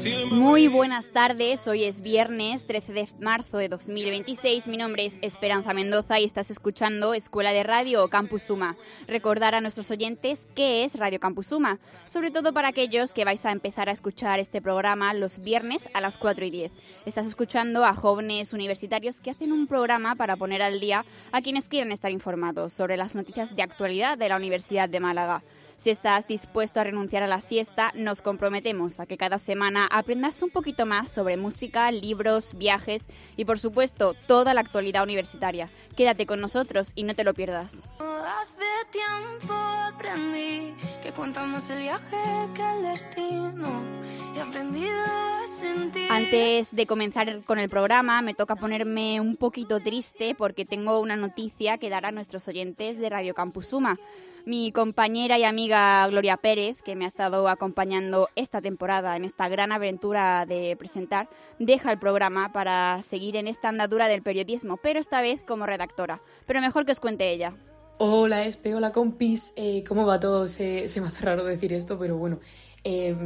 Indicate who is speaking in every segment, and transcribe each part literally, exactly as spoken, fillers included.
Speaker 1: Muy buenas tardes, hoy es viernes trece de marzo de dos mil veintiséis, mi nombre es Esperanza Mendoza y estás escuchando Escuela de Radio Campus Suma. Recordar a nuestros oyentes qué es Radio Campus Suma, sobre todo para aquellos que vais a empezar a escuchar este programa los viernes a las cuatro y diez. Estás escuchando a jóvenes universitarios que hacen un programa para poner al día a quienes quieren estar informados sobre las noticias de actualidad de la Universidad de Málaga. Si estás dispuesto a renunciar a la siesta, nos comprometemos a que cada semana aprendas un poquito más sobre música, libros, viajes y, por supuesto, toda la actualidad universitaria. Quédate con nosotros y no te lo pierdas.
Speaker 2: Hace tiempo aprendí que contamos el viaje que el destino he aprendido a sentir.
Speaker 1: Antes de comenzar con el programa, me toca ponerme un poquito triste porque tengo una noticia que dar a nuestros oyentes de Radio Campus Suma. Mi compañera y amiga Gloria Pérez, que me ha estado acompañando esta temporada en esta gran aventura de presentar, deja el programa para seguir en esta andadura del periodismo, pero esta vez como redactora. Pero mejor que os cuente ella.
Speaker 3: Hola Espe, hola compis, eh, ¿cómo va todo? Se, se me hace raro decir esto, pero bueno, eh,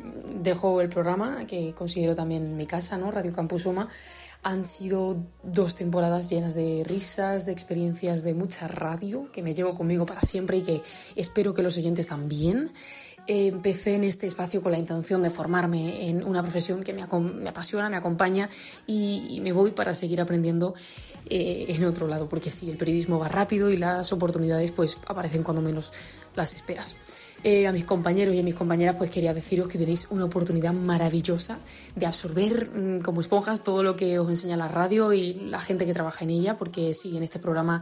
Speaker 3: dejo el programa, que considero también mi casa, ¿no? Radio Campus Suma. Han sido dos temporadas llenas de risas, de experiencias, de mucha radio, que me llevo conmigo para siempre y que espero que los oyentes también. Eh, empecé en este espacio con la intención de formarme en una profesión que me, me apasiona, me acompaña y, y me voy para seguir aprendiendo eh, en otro lado, porque sí, el periodismo va rápido y las oportunidades pues aparecen cuando menos las esperas. Eh, a mis compañeros y a mis compañeras pues quería deciros que tenéis una oportunidad maravillosa de absorber mmm, como esponjas todo lo que os enseña la radio y la gente que trabaja en ella, porque sí, en este programa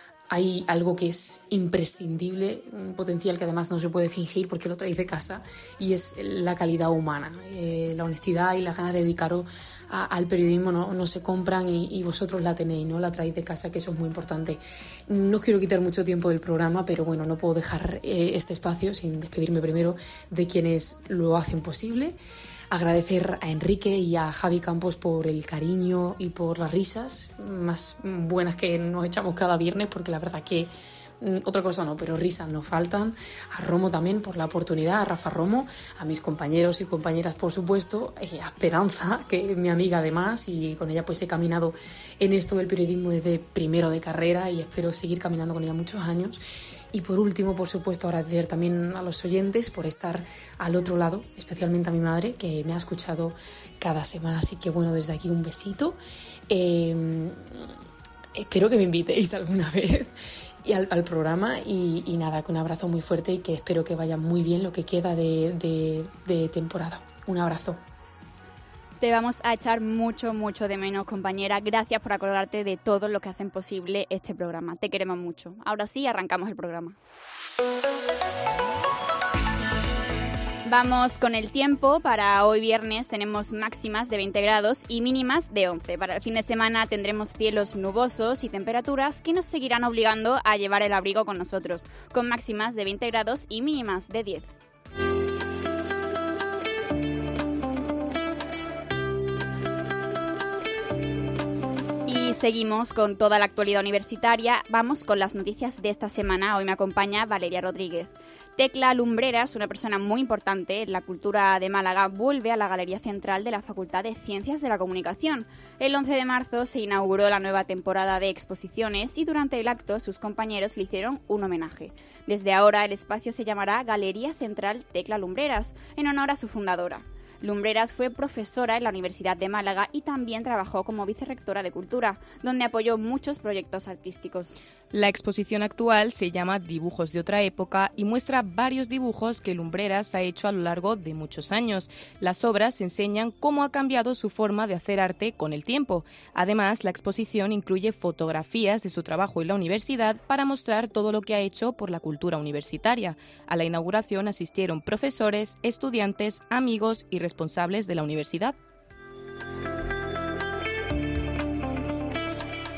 Speaker 3: hay algo que es imprescindible, un potencial que además no se puede fingir porque lo traéis de casa, y es la calidad humana. Eh, la honestidad y las ganas de dedicaros a, al periodismo no, no se compran y, y vosotros la tenéis, ¿no? La traéis de casa, que eso es muy importante. No os quiero quitar mucho tiempo del programa, pero bueno, no puedo dejar eh, este espacio sin despedirme primero de quienes lo hacen posible. Agradecer a Enrique y a Javi Campos por el cariño y por las risas más buenas que nos echamos cada viernes, porque la verdad que otra cosa no, pero risas no faltan. A Romo también por la oportunidad, a Rafa Romo, a mis compañeros y compañeras por supuesto, a Esperanza, que es mi amiga además, y con ella pues he caminado en esto del periodismo desde primero de carrera y espero seguir caminando con ella muchos años. Y por último, por supuesto, agradecer también a los oyentes por estar al otro lado, especialmente a mi madre, que me ha escuchado cada semana. Así que bueno, desde aquí un besito. Eh, espero que me invitéis alguna vez y al, al programa y, y nada, que un abrazo muy fuerte y que espero que vaya muy bien lo que queda de, de, de temporada. Un abrazo.
Speaker 1: Te vamos a echar mucho, mucho de menos, compañera. Gracias por acordarte de todo lo que hacen posible este programa. Te queremos mucho. Ahora sí, arrancamos el programa. Vamos con el tiempo. Para hoy viernes tenemos máximas de veinte grados y mínimas de once. Para el fin de semana tendremos cielos nubosos y temperaturas que nos seguirán obligando a llevar el abrigo con nosotros, con máximas de veinte grados y mínimas de diez. Y seguimos con toda la actualidad universitaria. Vamos con las noticias de esta semana. Hoy me acompaña Valeria Rodríguez. Tecla Lumbreras, una persona muy importante en la cultura de Málaga, vuelve a la Galería Central de la Facultad de Ciencias de la Comunicación. El once de marzo se inauguró la nueva temporada de exposiciones y durante el acto sus compañeros le hicieron un homenaje. Desde ahora el espacio se llamará Galería Central Tecla Lumbreras, en honor a su fundadora. Lumbreras fue profesora en la Universidad de Málaga y también trabajó como vicerrectora de Cultura, donde apoyó muchos proyectos artísticos.
Speaker 4: La exposición actual se llama Dibujos de otra época y muestra varios dibujos que Lumbreras ha hecho a lo largo de muchos años. Las obras enseñan cómo ha cambiado su forma de hacer arte con el tiempo. Además, la exposición incluye fotografías de su trabajo en la universidad para mostrar todo lo que ha hecho por la cultura universitaria. A la inauguración asistieron profesores, estudiantes, amigos y responsables de la universidad.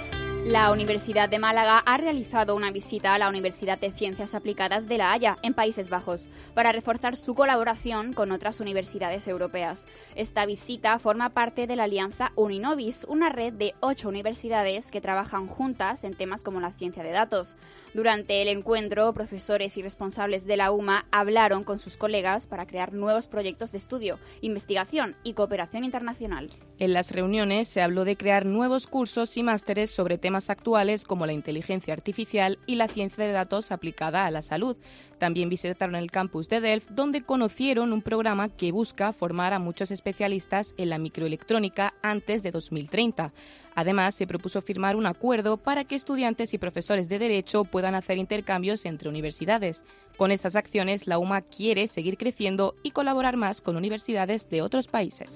Speaker 1: La Universidad de Málaga ha realizado una visita a la Universidad de Ciencias Aplicadas de La Haya, en Países Bajos, para reforzar su colaboración con otras universidades europeas. Esta visita forma parte de la alianza Uninovis, una red de ocho universidades que trabajan juntas en temas como la ciencia de datos. Durante el encuentro, profesores y responsables de la U M A hablaron con sus colegas para crear nuevos proyectos de estudio, investigación y cooperación internacional.
Speaker 4: En las reuniones se habló de crear nuevos cursos y másteres sobre temas actuales como la inteligencia artificial y la ciencia de datos aplicada a la salud. También visitaron el campus de Delft, donde conocieron un programa que busca formar a muchos especialistas en la microelectrónica antes de dos mil treinta. Además, se propuso firmar un acuerdo para que estudiantes y profesores de Derecho puedan hacer intercambios entre universidades. Con estas acciones, la U M A quiere seguir creciendo y colaborar más con universidades de otros países.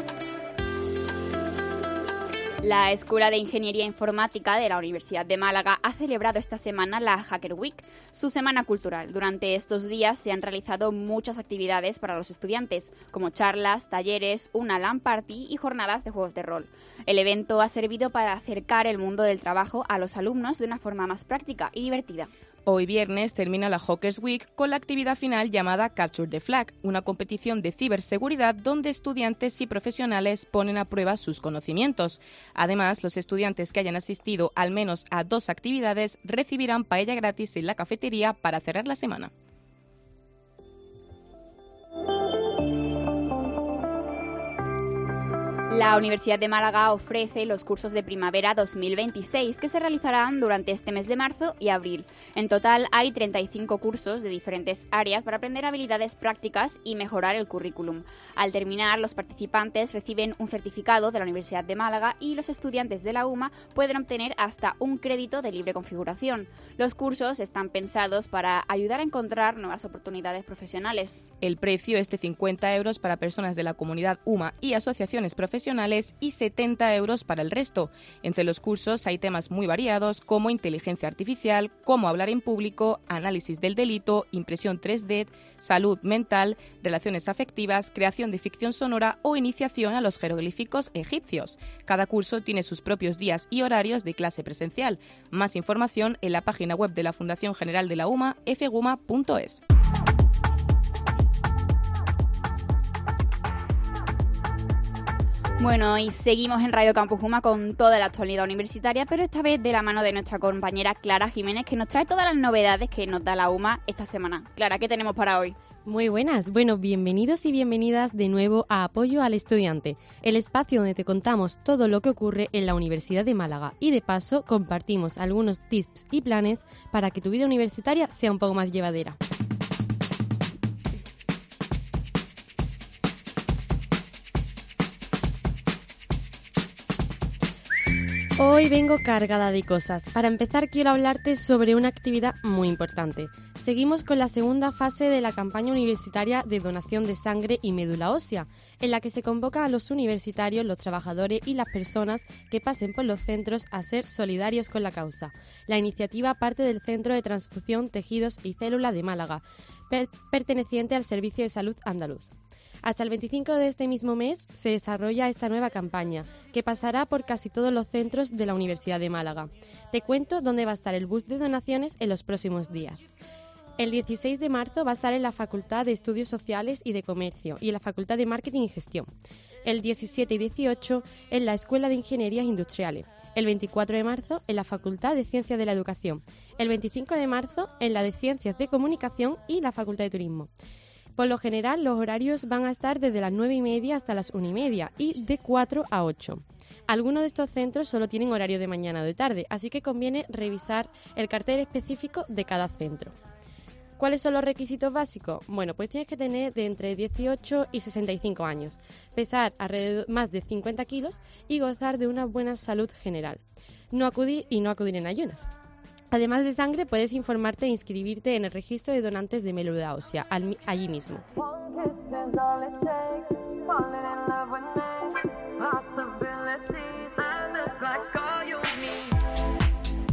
Speaker 1: La Escuela de Ingeniería Informática de la Universidad de Málaga ha celebrado esta semana la Hacker Week, su semana cultural. Durante estos días se han realizado muchas actividades para los estudiantes, como charlas, talleres, una LAN party y jornadas de juegos de rol. El evento ha servido para acercar el mundo del trabajo a los alumnos de una forma más práctica y divertida.
Speaker 4: Hoy viernes termina la Hackers Week con la actividad final llamada Capture the Flag, una competición de ciberseguridad donde estudiantes y profesionales ponen a prueba sus conocimientos. Además, los estudiantes que hayan asistido al menos a dos actividades recibirán paella gratis en la cafetería para cerrar la semana.
Speaker 1: La Universidad de Málaga ofrece los cursos de primavera dos mil veintiséis que se realizarán durante este mes de marzo y abril. En total hay treinta y cinco cursos de diferentes áreas para aprender habilidades prácticas y mejorar el currículum. Al terminar, los participantes reciben un certificado de la Universidad de Málaga y los estudiantes de la U M A pueden obtener hasta un crédito de libre configuración. Los cursos están pensados para ayudar a encontrar nuevas oportunidades profesionales.
Speaker 4: El precio es de cincuenta euros para personas de la comunidad U M A y asociaciones profesionales y setenta euros para el resto. Entre los cursos hay temas muy variados como inteligencia artificial, cómo hablar en público, análisis del delito, impresión tres D, salud mental, relaciones afectivas, creación de ficción sonora o iniciación a los jeroglíficos egipcios. Cada curso tiene sus propios días y horarios de clase presencial. Más información en la página web de la Fundación General de la U M A, f guma punto es.
Speaker 1: Bueno, y seguimos en Radio Campus U M A con toda la actualidad universitaria, pero esta vez de la mano de nuestra compañera Clara Jiménez, que nos trae todas las novedades que nos da la U M A esta semana. Clara, ¿qué tenemos para hoy?
Speaker 5: Muy buenas. Bueno, bienvenidos y bienvenidas de nuevo a Apoyo al Estudiante, el espacio donde te contamos todo lo que ocurre en la Universidad de Málaga y de paso compartimos algunos tips y planes para que tu vida universitaria sea un poco más llevadera. Hoy vengo cargada de cosas. Para empezar, quiero hablarte sobre una actividad muy importante. Seguimos con la segunda fase de la campaña universitaria de donación de sangre y médula ósea, en la que se convoca a los universitarios, los trabajadores y las personas que pasen por los centros a ser solidarios con la causa. La iniciativa parte del Centro de Transfusión, Tejidos y Células de Málaga, per- perteneciente al Servicio de Salud Andaluz. Hasta el veinticinco de este mismo mes se desarrolla esta nueva campaña, que pasará por casi todos los centros de la Universidad de Málaga. Te cuento dónde va a estar el bus de donaciones en los próximos días. El dieciséis de marzo va a estar en la Facultad de Estudios Sociales y de Comercio y en la Facultad de Marketing y Gestión. El diecisiete y dieciocho en la Escuela de Ingenierías Industriales. El veinticuatro de marzo en la Facultad de Ciencias de la Educación. El veinticinco de marzo en la de Ciencias de Comunicación y la Facultad de Turismo. Por lo general, los horarios van a estar desde las nueve y media hasta las una y media y de cuatro a ocho. Algunos de estos centros solo tienen horario de mañana o de tarde, así que conviene revisar el cartel específico de cada centro. ¿Cuáles son los requisitos básicos? Bueno, pues tienes que tener de entre dieciocho y sesenta y cinco años, pesar alrededor más de cincuenta kilos y gozar de una buena salud general. No acudir y no acudir en ayunas. Además de sangre, puedes informarte e inscribirte en el registro de donantes de médula ósea, al, allí mismo.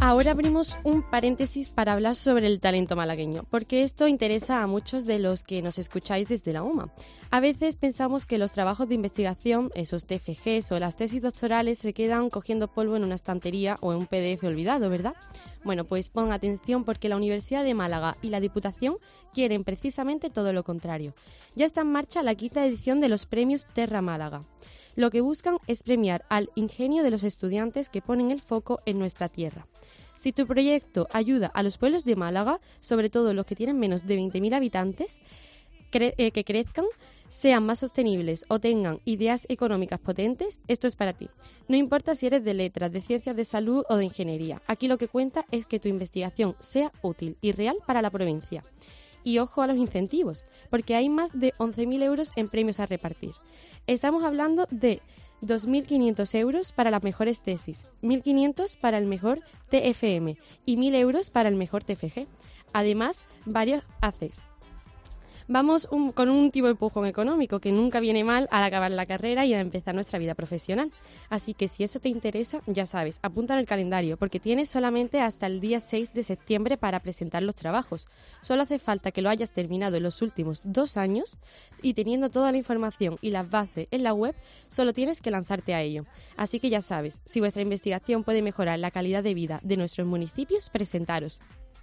Speaker 5: Ahora abrimos un paréntesis para hablar sobre el talento malagueño, porque esto interesa a muchos de los que nos escucháis desde la U M A. A veces pensamos que los trabajos de investigación, esos T F Gs o las tesis doctorales se quedan cogiendo polvo en una estantería o en un P D F olvidado, ¿verdad? Bueno, pues pon atención porque la Universidad de Málaga y la Diputación quieren precisamente todo lo contrario. Ya está en marcha la quinta edición de los premios Terra Málaga. Lo que buscan es premiar al ingenio de los estudiantes que ponen el foco en nuestra tierra. Si tu proyecto ayuda a los pueblos de Málaga, sobre todo los que tienen menos de veinte mil habitantes, cre- eh, que crezcan, sean más sostenibles o tengan ideas económicas potentes, esto es para ti. No importa si eres de letras, de ciencias de salud o de ingeniería. Aquí lo que cuenta es que tu investigación sea útil y real para la provincia. Y ojo a los incentivos, porque hay más de once mil euros en premios a repartir. Estamos hablando de dos mil quinientos euros para las mejores tesis, mil quinientos para el mejor T F M y mil euros para el mejor T F G. Además, varios A C Es. Vamos un, con un tipo de empujón económico que nunca viene mal al acabar la carrera y al empezar nuestra vida profesional. Así que si eso te interesa, ya sabes, apunta en el calendario porque tienes solamente hasta el día seis de septiembre para presentar los trabajos. Solo hace falta que lo hayas terminado en los últimos dos años y teniendo toda la información y las bases en la web, solo tienes que lanzarte a ello. Así que ya sabes, si vuestra investigación puede mejorar la calidad de vida de nuestros municipios, presentaros.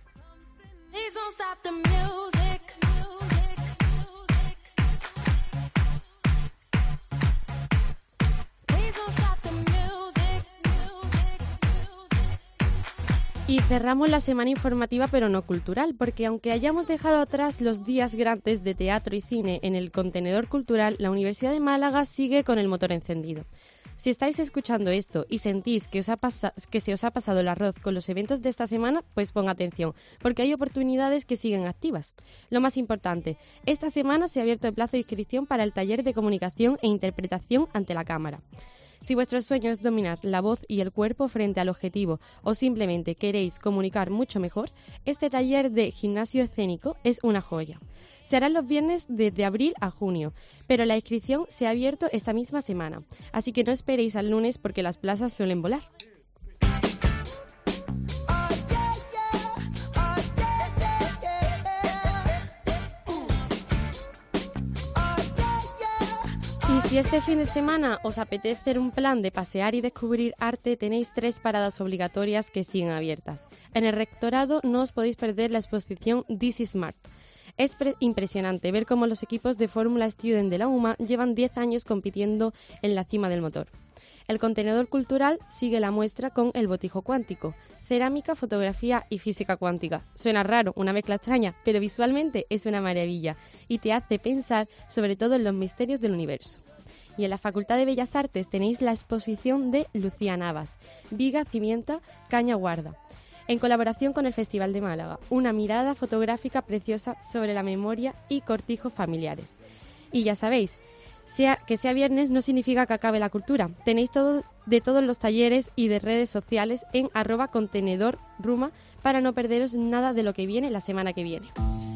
Speaker 5: Y cerramos la semana informativa pero no cultural, porque aunque hayamos dejado atrás los días grandes de teatro y cine en el contenedor cultural, la Universidad de Málaga sigue con el motor encendido. Si estáis escuchando esto y sentís que, os ha pasa- que se os ha pasado el arroz con los eventos de esta semana, pues ponga atención, porque hay oportunidades que siguen activas. Lo más importante, esta semana se ha abierto el plazo de inscripción para el taller de comunicación e interpretación ante la cámara. Si vuestro sueño es dominar la voz y el cuerpo frente al objetivo o simplemente queréis comunicar mucho mejor, este taller de gimnasio escénico es una joya. Se hará los viernes desde abril a junio, pero la inscripción se ha abierto esta misma semana, así que no esperéis al lunes porque las plazas suelen volar. Y si este fin de semana os apetece hacer un plan de pasear y descubrir arte, tenéis tres paradas obligatorias que siguen abiertas. En el rectorado no os podéis perder la exposición This is Smart. Es pre- impresionante ver cómo los equipos de Fórmula Student de la U M A llevan diez años compitiendo en la cima del motor. El contenedor cultural sigue la muestra con el botijo cuántico, cerámica, fotografía y física cuántica. Suena raro, una mezcla extraña, pero visualmente es una maravilla y te hace pensar sobre todo en los misterios del universo. Y en la Facultad de Bellas Artes tenéis la exposición de Lucía Navas, Viga, Cimienta, Caña Guarda, en colaboración con el Festival de Málaga, una mirada fotográfica preciosa sobre la memoria y cortijos familiares. Y ya sabéis, sea, que sea viernes no significa que acabe la cultura. Tenéis todo de todos los talleres y de redes sociales en arroba contenedor ruma para no perderos nada de lo que viene la semana que viene.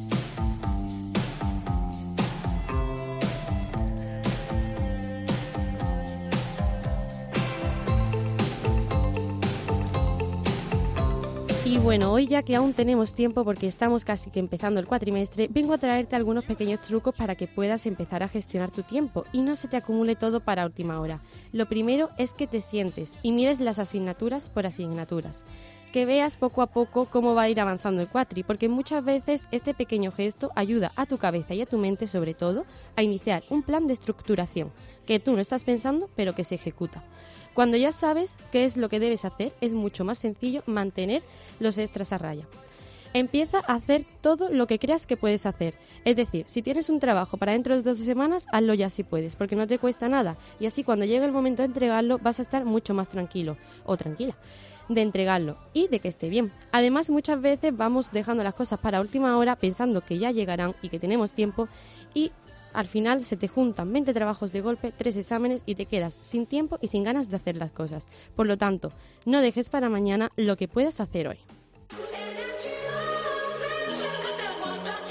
Speaker 5: Y bueno, hoy ya que aún tenemos tiempo porque estamos casi que empezando el cuatrimestre, vengo a traerte algunos pequeños trucos para que puedas empezar a gestionar tu tiempo y no se te acumule todo para última hora. Lo primero es que te sientes y mires las asignaturas por asignaturas. Que veas poco a poco cómo va a ir avanzando el cuatri, porque muchas veces este pequeño gesto ayuda a tu cabeza y a tu mente, sobre todo, a iniciar un plan de estructuración, que tú no estás pensando, pero que se ejecuta. Cuando ya sabes qué es lo que debes hacer, es mucho más sencillo mantener los extras a raya. Empieza a hacer todo lo que creas que puedes hacer. Es decir, si tienes un trabajo para dentro de doce semanas, hazlo ya si puedes, porque no te cuesta nada. Y así cuando llegue el momento de entregarlo, vas a estar mucho más tranquilo o tranquila de entregarlo y de que esté bien. Además, muchas veces vamos dejando las cosas para última hora pensando que ya llegarán y que tenemos tiempo y al final se te juntan veinte trabajos de golpe, tres exámenes y te quedas sin tiempo y sin ganas de hacer las cosas. Por lo tanto, no dejes para mañana lo que puedas hacer hoy.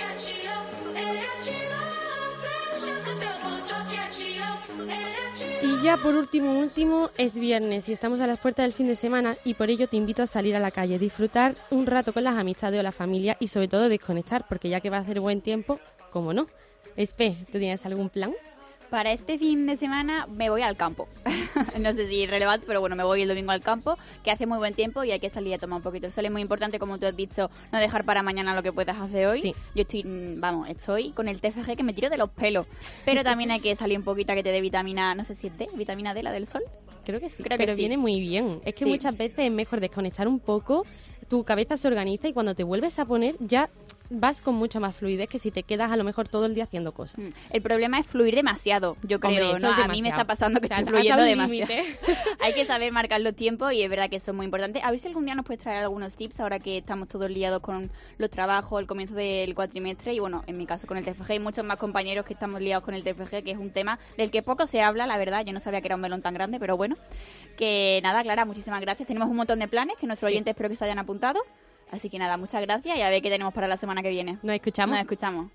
Speaker 5: Y Y ya por último, último, es viernes y estamos a las puertas del fin de semana y por ello te invito a salir a la calle, disfrutar un rato con las amistades o la familia y sobre todo desconectar, porque ya que va a hacer buen tiempo, ¿cómo no? Espe, ¿tú tienes algún plan?
Speaker 1: Para este fin de semana me voy al campo. No sé si es relevante, pero bueno, me voy el domingo al campo, que hace muy buen tiempo y hay que salir a tomar un poquito el sol. Es muy importante, como tú has dicho, no dejar para mañana lo que puedas hacer hoy.
Speaker 5: Sí.
Speaker 1: Yo estoy, vamos, estoy con el T F G que me tiro de los pelos. Pero también hay que salir un poquito a que te dé vitamina, no sé si es D, vitamina D, la del sol.
Speaker 5: Creo que sí,
Speaker 1: Creo que
Speaker 5: pero
Speaker 1: sí.
Speaker 5: viene muy bien. Es que
Speaker 1: Sí.
Speaker 5: muchas veces es mejor desconectar un poco, tu cabeza se organiza y cuando te vuelves a poner ya vas con mucha más fluidez que si te quedas a lo mejor todo el día haciendo cosas.
Speaker 1: Mm. El problema es fluir demasiado, yo creo,
Speaker 5: Hombre, eso
Speaker 1: ¿no?
Speaker 5: es
Speaker 1: A mí me
Speaker 5: demasiado.
Speaker 1: está pasando que
Speaker 5: O sea,
Speaker 1: estoy
Speaker 5: hasta
Speaker 1: fluyendo
Speaker 5: un
Speaker 1: demasiado.
Speaker 5: límite.
Speaker 1: Hay que saber marcar los tiempos y es verdad que eso es muy importante. A ver si algún día nos puedes traer algunos tips ahora que estamos todos liados con los trabajos, el comienzo del cuatrimestre y bueno, en mi caso con el T F G hay muchos más compañeros que estamos liados con el T F G, que es un tema del que poco se habla, la verdad. Yo no sabía que era un melón tan grande, pero bueno. Que nada, Clara, muchísimas gracias. Tenemos un montón de planes que nuestros
Speaker 5: Sí.
Speaker 1: oyentes espero que se hayan apuntado. Así que nada, muchas gracias y a ver qué tenemos para la semana que viene.
Speaker 5: Nos escuchamos.
Speaker 1: Nos escuchamos.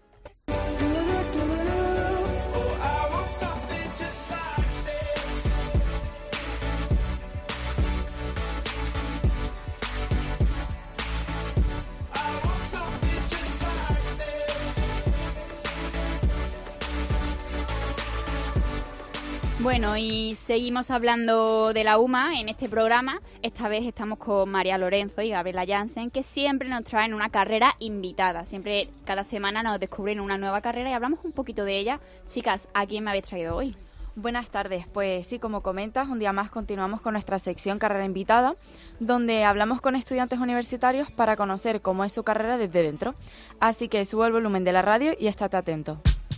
Speaker 1: Bueno, y seguimos hablando de la U M A en este programa. Esta vez estamos con María Lorenzo y Gabriela Jansen, que siempre nos traen una carrera invitada. Siempre, cada semana nos descubren una nueva carrera y hablamos un poquito de ella. Chicas, ¿a quién me habéis traído hoy?
Speaker 6: Buenas tardes, pues sí, como comentas, un día más continuamos con nuestra sección Carrera Invitada, donde hablamos con estudiantes universitarios para conocer cómo es su carrera desde dentro. Así que subo el volumen de la radio y estate atento.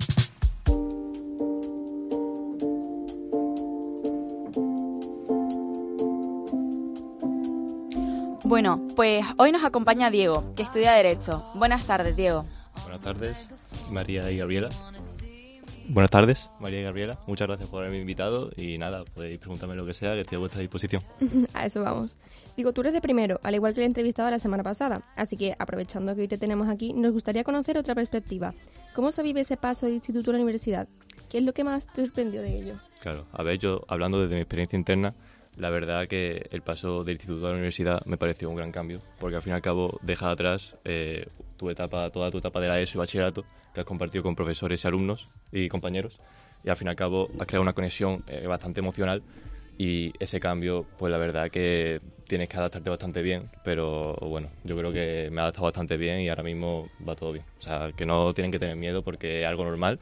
Speaker 6: Bueno, pues hoy nos acompaña Diego, que estudia Derecho. Buenas tardes, Diego.
Speaker 7: Buenas tardes, María y Gabriela. Buenas tardes, María y Gabriela. Muchas gracias por haberme invitado y nada, podéis preguntarme lo que sea, que estoy a vuestra disposición.
Speaker 8: A eso vamos. Digo, tú eres de primero, al igual que el entrevistado la semana pasada. Así que, aprovechando que hoy te tenemos aquí, nos gustaría conocer otra perspectiva. ¿Cómo se vive ese paso del instituto a la universidad? ¿Qué es lo que más te sorprendió de ello?
Speaker 7: Claro, a ver, yo hablando desde mi experiencia interna, la verdad que el paso del instituto a la universidad me pareció un gran cambio, porque al fin y al cabo deja atrás eh, tu etapa, toda tu etapa de la ESO y bachillerato, que has compartido con profesores y alumnos y compañeros, y al fin y al cabo has creado una conexión eh, bastante emocional, y ese cambio, pues la verdad que tienes que adaptarte bastante bien, pero bueno, yo creo que me he adaptado bastante bien y ahora mismo va todo bien. O sea, que no tienen que tener miedo porque es algo normal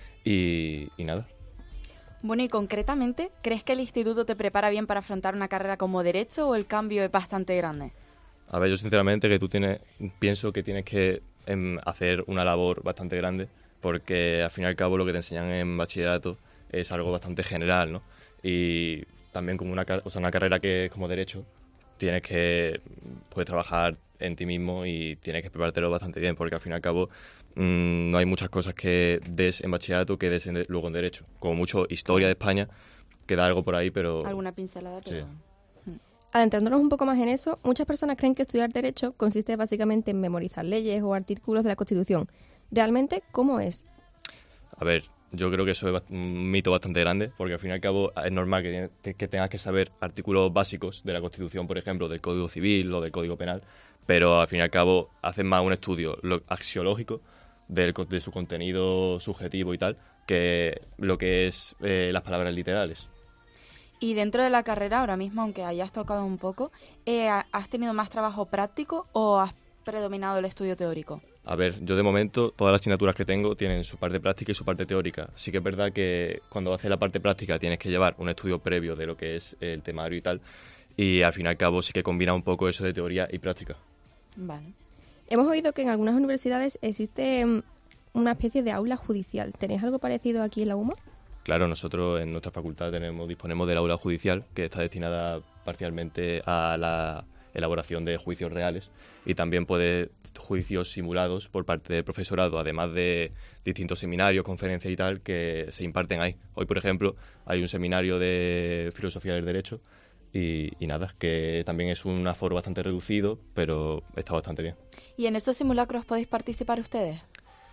Speaker 7: y, y nada.
Speaker 6: Bueno, y concretamente, ¿crees que el instituto te prepara bien para afrontar una carrera como Derecho o el cambio es bastante grande?
Speaker 7: A ver, yo sinceramente que tú tienes, pienso que tienes que em, hacer una labor bastante grande, porque al fin y al cabo lo que te enseñan en bachillerato es algo bastante general, ¿no? Y también como una, o sea, una carrera que es como Derecho, tienes que pues, trabajar en ti mismo y tienes que preparártelo bastante bien, porque al fin y al cabo mmm, no hay muchas cosas que des en bachillerato que des en, luego en Derecho. Como mucho historia de España, queda algo por ahí, pero...
Speaker 6: Alguna pincelada, pero...
Speaker 7: Sí.
Speaker 8: Adentrándonos un poco más en eso, muchas personas creen que estudiar Derecho consiste básicamente en memorizar leyes o artículos de la Constitución. ¿Realmente cómo es?
Speaker 7: A ver, yo creo que eso es un mito bastante grande, porque al fin y al cabo es normal que, que tengas que saber artículos básicos de la Constitución, por ejemplo, del Código Civil o del Código Penal, pero al fin y al cabo hacen más un estudio lo, axiológico del, de su contenido subjetivo y tal, que lo que es eh, las palabras literales.
Speaker 6: Y dentro de la carrera, ahora mismo, aunque hayas tocado un poco, eh, ¿has tenido más trabajo práctico o has predominado el estudio teórico?
Speaker 7: A ver, yo de momento todas las asignaturas que tengo tienen su parte práctica y su parte teórica. Sí que es verdad que cuando haces la parte práctica tienes que llevar un estudio previo de lo que es el temario y tal, y al fin y al cabo sí que combina un poco eso de teoría y práctica.
Speaker 6: Vale.
Speaker 8: Hemos oído que en algunas universidades existe um, una especie de aula judicial. ¿Tenéis algo parecido aquí en la U M A?
Speaker 7: Claro, nosotros en nuestra facultad tenemos, disponemos del aula judicial, que está destinada parcialmente a la elaboración de juicios reales y también puede juicios simulados por parte del profesorado, además de distintos seminarios, conferencias y tal que se imparten ahí. Hoy, por ejemplo, hay un seminario de filosofía del derecho y, y nada, que también es un aforo bastante reducido, pero está bastante bien.
Speaker 6: ¿Y en esos simulacros podéis participar ustedes?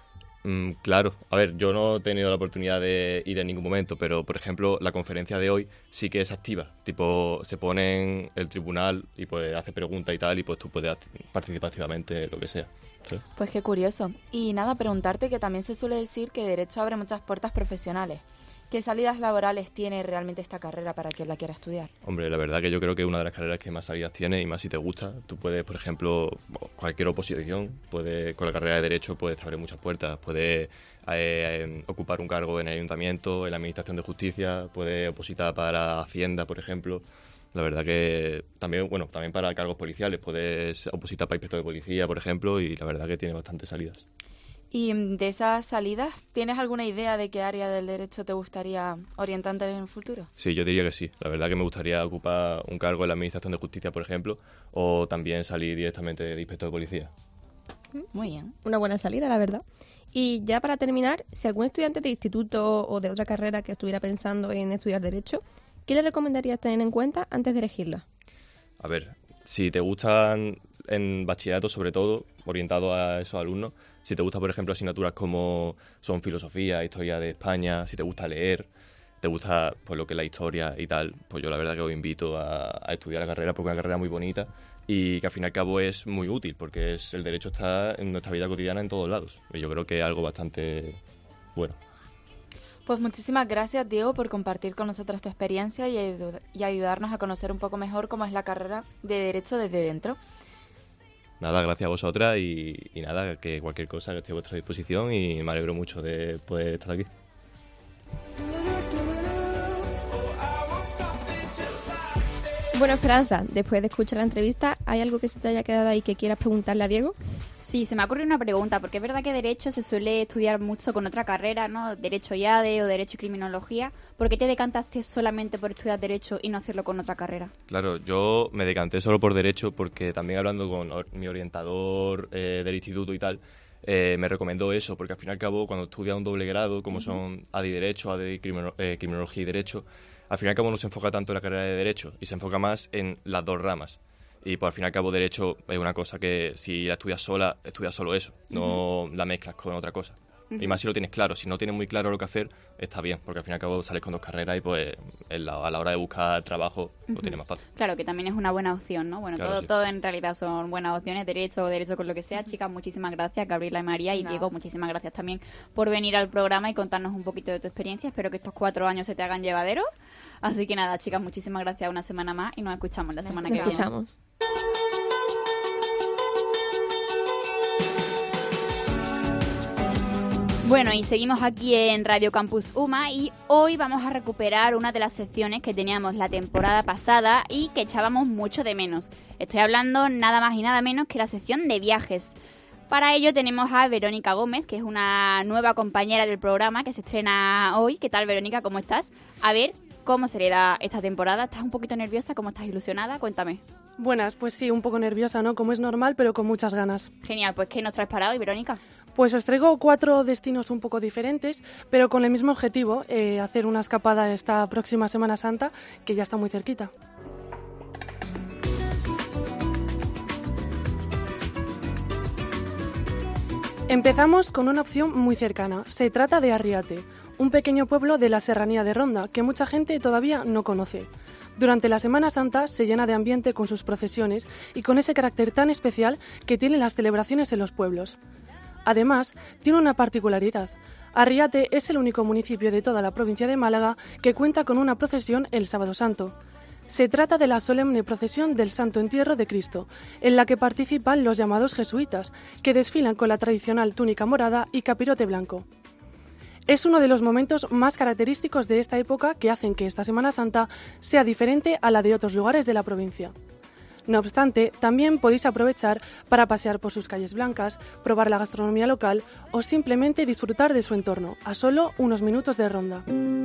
Speaker 7: Mm, claro, a ver, yo no he tenido la oportunidad de ir en ningún momento, pero por ejemplo la conferencia de hoy sí que es activa, tipo se pone en el tribunal y pues hace preguntas y tal y pues tú puedes participar activamente en lo que sea. ¿Sí?
Speaker 6: Pues qué curioso. Y nada, preguntarte que también se suele decir que Derecho abre muchas puertas profesionales. ¿Qué salidas laborales tiene realmente esta carrera para quien la quiera estudiar?
Speaker 7: Hombre, la verdad que yo creo que es una de las carreras que más salidas tiene y más si te gusta. Tú puedes, por ejemplo, cualquier oposición, puedes, con la carrera de Derecho puedes abrir muchas puertas. Puedes eh, eh, ocupar un cargo en el Ayuntamiento, en la Administración de Justicia, puedes opositar para Hacienda, por ejemplo. La verdad que también, bueno, también para cargos policiales, puedes opositar para inspector de policía, por ejemplo, y la verdad que tiene bastantes salidas.
Speaker 6: Y de esas salidas, ¿tienes alguna idea de qué área del derecho te gustaría orientarte en el futuro?
Speaker 7: Sí, yo diría que sí. La verdad que me gustaría ocupar un cargo en la Administración de Justicia, por ejemplo, o también salir directamente de inspector de policía.
Speaker 6: Muy bien.
Speaker 8: Una buena salida, la verdad. Y ya para terminar, si algún estudiante de instituto o de otra carrera que estuviera pensando en estudiar Derecho, ¿qué le recomendarías tener en cuenta antes de elegirla?
Speaker 7: A ver, si te gustan en bachillerato, sobre todo, orientado a esos alumnos, si te gustan, por ejemplo, asignaturas como son filosofía, historia de España, si te gusta leer, te gusta pues lo que es la historia y tal, pues yo la verdad que os invito a, a estudiar la carrera porque es una carrera muy bonita y que al fin y al cabo es muy útil porque es el derecho está en nuestra vida cotidiana en todos lados. Y yo creo que es algo bastante bueno.
Speaker 6: Pues muchísimas gracias, Diego, por compartir con nosotros tu experiencia y, y ayudarnos a conocer un poco mejor cómo es la carrera de Derecho desde dentro.
Speaker 7: Nada, gracias a vosotras y, y nada, que cualquier cosa que esté a vuestra disposición y me alegro mucho de poder estar aquí.
Speaker 8: Bueno, Esperanza, después de escuchar la entrevista, ¿hay algo que se te haya quedado ahí que quieras preguntarle a Diego?
Speaker 1: Sí, se me ha ocurrido una pregunta, porque es verdad que Derecho se suele estudiar mucho con otra carrera, ¿no? Derecho I A D E o Derecho y Criminología. ¿Por qué te decantaste solamente por estudiar Derecho y no hacerlo con otra carrera?
Speaker 7: Claro, yo me decanté solo por Derecho porque también hablando con mi orientador eh, del instituto y tal, eh, me recomendó eso, porque al fin y al cabo cuando estudias un doble grado, como uh-huh. son A D I Derecho, A D I Criminolo- eh, Criminología y Derecho, al fin y al cabo no se enfoca tanto en la carrera de Derecho y se enfoca más en las dos ramas. Y pues al fin y al cabo Derecho es una cosa que si la estudias sola, estudias solo eso, no uh-huh. la mezclas con otra cosa. Uh-huh. Y más si lo tienes claro, si no tienes muy claro lo que hacer, está bien, porque al fin y al cabo sales con dos carreras y pues en la, a la hora de buscar trabajo uh-huh. lo tienes más fácil.
Speaker 1: Claro, que también es una buena opción, ¿no? Bueno,
Speaker 7: claro,
Speaker 1: todo,
Speaker 7: sí.
Speaker 1: todo en realidad son buenas opciones, Derecho o Derecho con lo que sea. Uh-huh. Chicas, muchísimas gracias, Gabriela y María, y no. Diego, muchísimas gracias también por venir al programa y contarnos un poquito de tu experiencia. Espero que estos cuatro años se te hagan llevaderos. Así que nada, chicas, muchísimas gracias una semana más y nos escuchamos la semana
Speaker 8: nos
Speaker 1: que
Speaker 8: escuchamos.
Speaker 1: viene. Bueno, y seguimos aquí en Radio Campus UMA y hoy vamos a recuperar una de las secciones que teníamos la temporada pasada y que echábamos mucho de menos. Estoy hablando nada más y nada menos que la sección de viajes. Para ello tenemos a Verónica Gómez, que es una nueva compañera del programa que se estrena hoy. ¿Qué tal, Verónica? ¿Cómo estás? A ver, ¿cómo se le da esta temporada? ¿Estás un poquito nerviosa? ¿Cómo estás ilusionada? Cuéntame.
Speaker 9: Buenas, pues sí, un poco nerviosa, ¿no? Como es normal, pero con muchas ganas.
Speaker 1: Genial, pues ¿qué nos traes para hoy, Verónica?
Speaker 9: Pues os traigo cuatro destinos un poco diferentes, pero con el mismo objetivo, eh, hacer una escapada esta próxima Semana Santa, que ya está muy cerquita. Empezamos con una opción muy cercana. Se trata de Arriate, un pequeño pueblo de la serranía de Ronda que mucha gente todavía no conoce. Durante la Semana Santa se llena de ambiente con sus procesiones y con ese carácter tan especial que tienen las celebraciones en los pueblos. Además, tiene una particularidad. Arriate es el único municipio de toda la provincia de Málaga que cuenta con una procesión el Sábado Santo. Se trata de la solemne procesión del Santo Entierro de Cristo, en la que participan los llamados jesuitas, que desfilan con la tradicional túnica morada y capirote blanco. Es uno de los momentos más característicos de esta época que hacen que esta Semana Santa sea diferente a la de otros lugares de la provincia. No obstante, también podéis aprovechar para pasear por sus calles blancas, probar la gastronomía local o simplemente disfrutar de su entorno, a solo unos minutos de Ronda.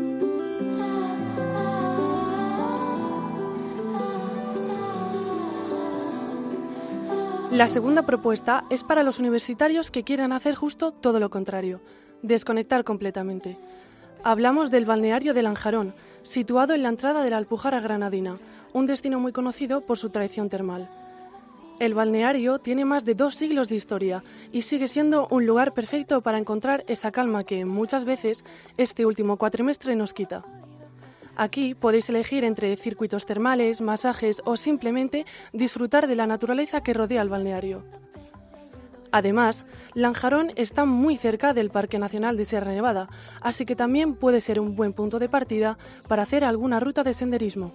Speaker 9: La segunda propuesta es para los universitarios que quieran hacer justo todo lo contrario, desconectar completamente. Hablamos del balneario de Lanjarón, situado en la entrada de la Alpujarra Granadina, un destino muy conocido por su tradición termal. El balneario tiene más de dos siglos de historia y sigue siendo un lugar perfecto para encontrar esa calma que muchas veces este último cuatrimestre nos quita. Aquí podéis elegir entre circuitos termales, masajes o simplemente disfrutar de la naturaleza que rodea el balneario. Además, Lanjarón está muy cerca del Parque Nacional de Sierra Nevada, así que también puede ser un buen punto de partida para hacer alguna ruta de senderismo.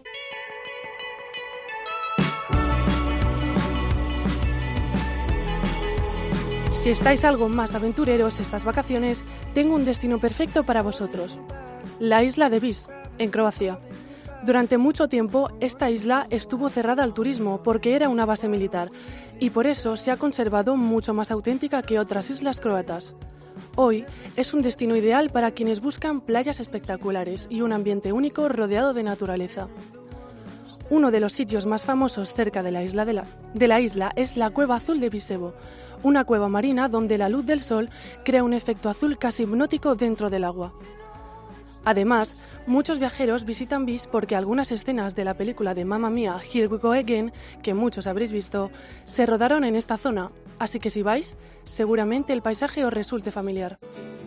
Speaker 9: Si estáis algo más aventureros estas vacaciones, tengo un destino perfecto para vosotros. La isla de Vis, en Croacia. Durante mucho tiempo, esta isla estuvo cerrada al turismo porque era una base militar y por eso se ha conservado mucho más auténtica que otras islas croatas. Hoy es un destino ideal para quienes buscan playas espectaculares y un ambiente único rodeado de naturaleza. Uno de los sitios más famosos cerca de la isla, de la, de la isla es la Cueva Azul de Visevo, una cueva marina donde la luz del sol crea un efecto azul casi hipnótico dentro del agua. Además, muchos viajeros visitan Vis porque algunas escenas de la película de Mamma Mia, Here We Go Again, que muchos habréis visto, se rodaron en esta zona, así que si vais, seguramente el paisaje os resulte familiar.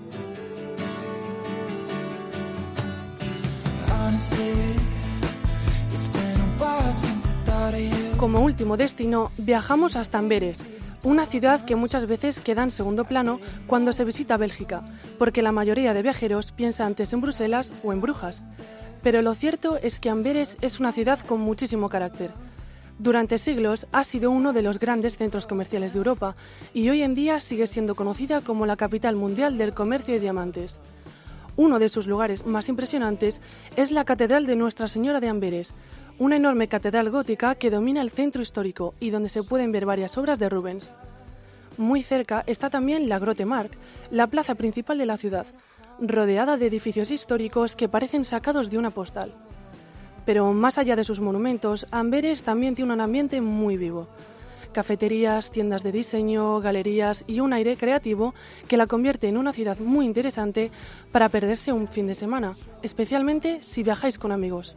Speaker 9: Como último destino, viajamos hasta Amberes, una ciudad que muchas veces queda en segundo plano cuando se visita Bélgica, porque la mayoría de viajeros piensa antes en Bruselas o en Brujas. Pero lo cierto es que Amberes es una ciudad con muchísimo carácter. Durante siglos ha sido uno de los grandes centros comerciales de Europa y hoy en día sigue siendo conocida como la capital mundial del comercio de diamantes. Uno de sus lugares más impresionantes es la Catedral de Nuestra Señora de Amberes, una enorme catedral gótica que domina el centro histórico y donde se pueden ver varias obras de Rubens. Muy cerca está también la Grote Markt, la plaza principal de la ciudad, rodeada de edificios históricos que parecen sacados de una postal. Pero más allá de sus monumentos, Amberes también tiene un ambiente muy vivo. Cafeterías, tiendas de diseño, galerías y un aire creativo que la convierte en una ciudad muy interesante para perderse un fin de semana, especialmente si viajáis con amigos.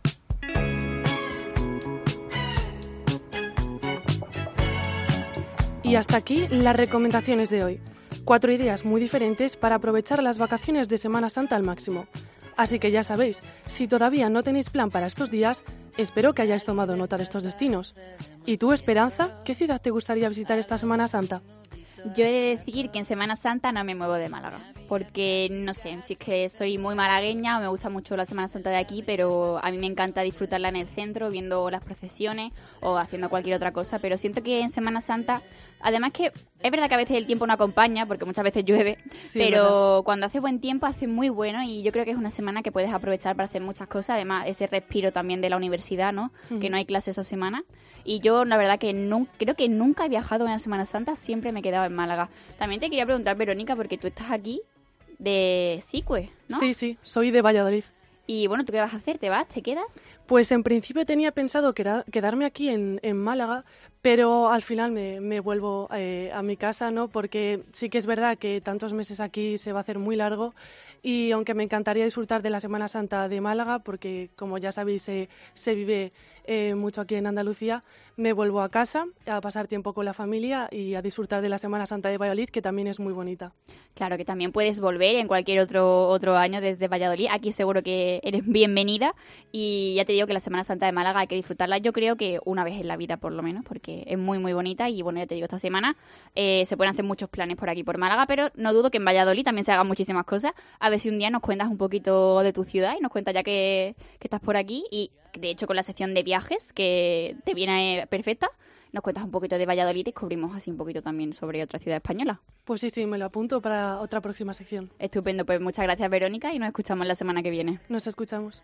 Speaker 9: Y hasta aquí las recomendaciones de hoy. Cuatro ideas muy diferentes para aprovechar las vacaciones de Semana Santa al máximo. Así que ya sabéis, si todavía no tenéis plan para estos días, espero que hayáis tomado nota de estos destinos. ¿Y tú, Esperanza, qué ciudad te gustaría visitar esta Semana Santa?
Speaker 1: Yo he de decir que en Semana Santa no me muevo de Málaga, porque no sé, si es que soy muy malagueña o me gusta mucho la Semana Santa de aquí, pero a mí me encanta disfrutarla en el centro, viendo las procesiones o haciendo cualquier otra cosa, pero siento que en Semana Santa, además que es verdad que a veces el tiempo no acompaña, porque muchas veces llueve, sí, pero cuando hace buen tiempo hace muy bueno y yo creo que es una semana que puedes aprovechar para hacer muchas cosas, además ese respiro también de la universidad, ¿no? Mm. Que no hay clases esa semana. Y yo la verdad que no, creo que nunca he viajado en la Semana Santa, siempre me he quedado en Málaga. También te quería preguntar, Verónica, porque tú estás aquí de Sicue, ¿no?
Speaker 9: Sí, sí, soy de Valladolid.
Speaker 1: Y bueno, ¿tú qué vas a hacer? ¿Te vas? ¿Te quedas?
Speaker 9: Pues en principio tenía pensado quedarme aquí en, en Málaga, pero al final me, me vuelvo eh, a mi casa, ¿no? Porque sí que es verdad que tantos meses aquí se va a hacer muy largo y aunque me encantaría disfrutar de la Semana Santa de Málaga, porque como ya sabéis se, se vive eh, mucho aquí en Andalucía, me vuelvo a casa a pasar tiempo con la familia y a disfrutar de la Semana Santa de Valladolid, que también es muy bonita.
Speaker 1: Claro, que también puedes volver en cualquier otro, otro año desde Valladolid. Aquí seguro que eres bienvenida y ya te digo que la Semana Santa de Málaga hay que disfrutarla, yo creo que una vez en la vida por lo menos, porque es muy muy bonita y bueno, ya te digo, esta semana eh, se pueden hacer muchos planes por aquí por Málaga, pero no dudo que en Valladolid también se hagan muchísimas cosas. A ver si un día nos cuentas un poquito de tu ciudad y nos cuentas ya que, que estás por aquí y de hecho con la sección de viajes que te viene perfecta, nos cuentas un poquito de Valladolid y descubrimos así un poquito también sobre otra ciudad española.
Speaker 9: Pues sí, sí, me lo apunto para otra próxima sección.
Speaker 1: Estupendo, pues muchas gracias, Verónica, y nos escuchamos la semana que viene.
Speaker 9: Nos escuchamos.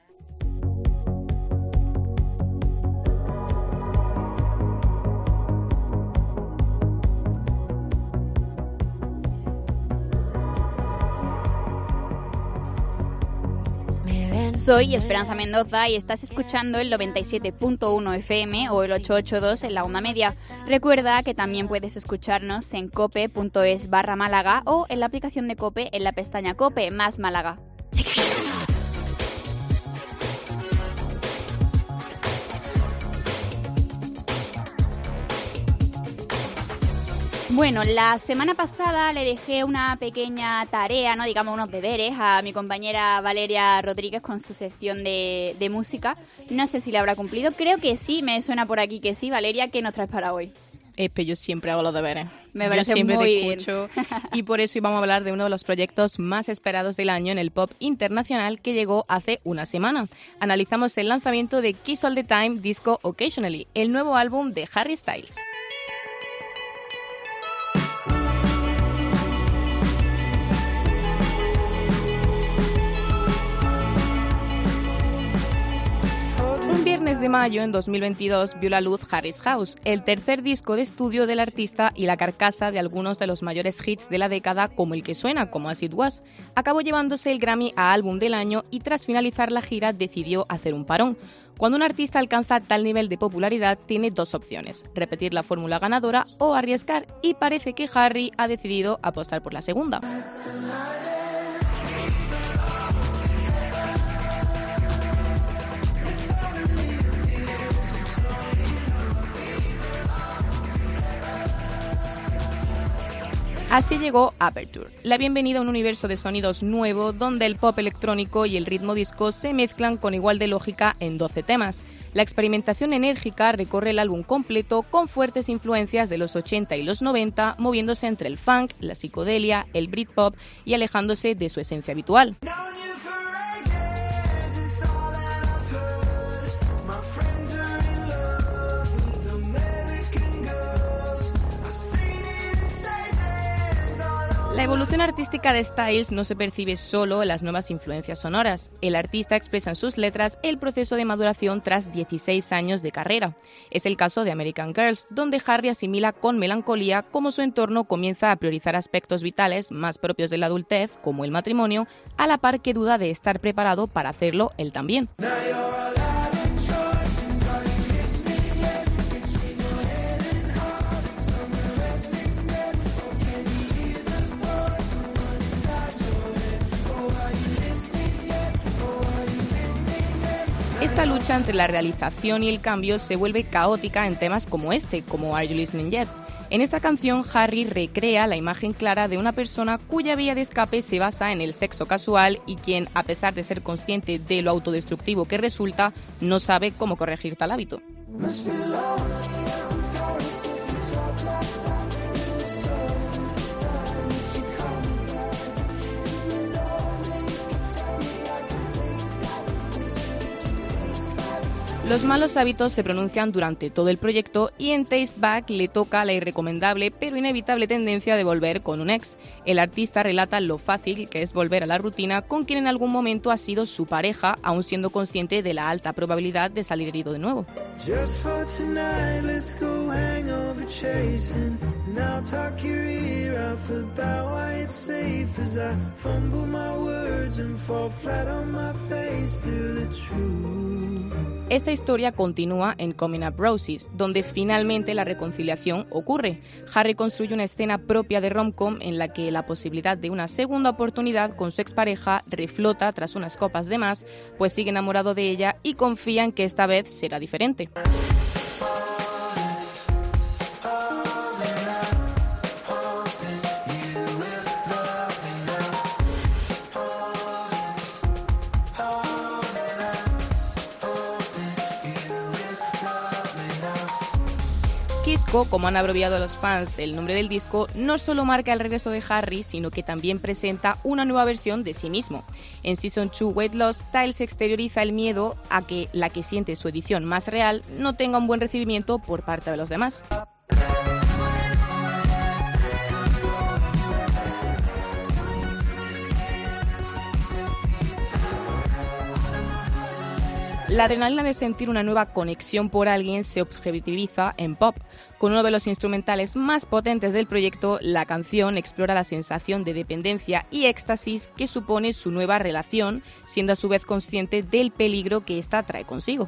Speaker 1: Soy Esperanza Mendoza y estás escuchando el noventa y siete punto uno F M o el ochocientos ochenta y dos en la onda media. Recuerda que también puedes escucharnos en cope punto es barra Málaga o en la aplicación de Cope en la pestaña Cope más Málaga. Bueno, la semana pasada le dejé una pequeña tarea, no digamos unos deberes, a mi compañera Valeria Rodríguez con su sección de, de música. No sé si la habrá cumplido, creo que sí, me suena por aquí que sí. Valeria, ¿qué nos traes para hoy?
Speaker 4: Espe, yo siempre hago los deberes.
Speaker 1: Me parece
Speaker 4: yo siempre
Speaker 1: muy
Speaker 4: te
Speaker 1: bien.
Speaker 4: escucho. Y por eso íbamos a hablar de uno de los proyectos más esperados del año en el pop internacional que llegó hace una semana. Analizamos el lanzamiento de Kiss All the Time Disco Occasionally, el nuevo álbum de Harry Styles. Un viernes de mayo en dos mil veintidós vio la luz Harry's House, el tercer disco de estudio del artista y la carcasa de algunos de los mayores hits de la década, como el que suena, como As It Was. Acabó llevándose el Grammy a Álbum del Año y tras finalizar la gira decidió hacer un parón. Cuando un artista alcanza tal nivel de popularidad tiene dos opciones, repetir la fórmula ganadora o arriesgar, y parece que Harry ha decidido apostar por la segunda. Así llegó Aperture, la bienvenida a un universo de sonidos nuevo donde el pop electrónico y el ritmo disco se mezclan con igual de lógica en doce temas. La experimentación enérgica recorre el álbum completo con fuertes influencias de los ochenta y los noventa, moviéndose entre el funk, la psicodelia, el Britpop y alejándose de su esencia habitual. La evolución artística de Styles no se percibe solo en las nuevas influencias sonoras. El artista expresa en sus letras el proceso de maduración tras dieciséis años de carrera. Es el caso de American Girls, donde Harry asimila con melancolía cómo su entorno comienza a priorizar aspectos vitales más propios de la adultez, como el matrimonio, a la par que duda de estar preparado para hacerlo él también. Esta lucha entre la realización y el cambio se vuelve caótica en temas como este, como Are You Listening Yet? En esta canción, Harry recrea la imagen clara de una persona cuya vía de escape se basa en el sexo casual y quien, a pesar de ser consciente de lo autodestructivo que resulta, no sabe cómo corregir tal hábito. Los malos hábitos se pronuncian durante todo el proyecto y en Taste Back le toca la irrecomendable pero inevitable tendencia de volver con un ex. El artista relata lo fácil que es volver a la rutina con quien en algún momento ha sido su pareja, aun siendo consciente de la alta probabilidad de salir herido de nuevo. Just for tonight, let's go hangover chasing. Now talk your ear off about why it's safe as I fumble my words and fall flat on my face through the truth. Esta historia continúa en Coming Up Roses, donde finalmente la reconciliación ocurre. Harry construye una escena propia de rom-com en la que la posibilidad de una segunda oportunidad con su expareja reflota tras unas copas de más, pues sigue enamorado de ella y confía en que esta vez será diferente. Kisco, como han abreviado los fans el nombre del disco, no solo marca el regreso de Harry, sino que también presenta una nueva versión de sí mismo. En Season dos Weight Loss, Styles exterioriza el miedo a que la que siente su edición más real no tenga un buen recibimiento por parte de los demás. La adrenalina de sentir una nueva conexión por alguien se objetiviza en pop. Con uno de los instrumentales más potentes del proyecto, la canción explora la sensación de dependencia y éxtasis que supone su nueva relación, siendo a su vez consciente del peligro que ésta trae consigo.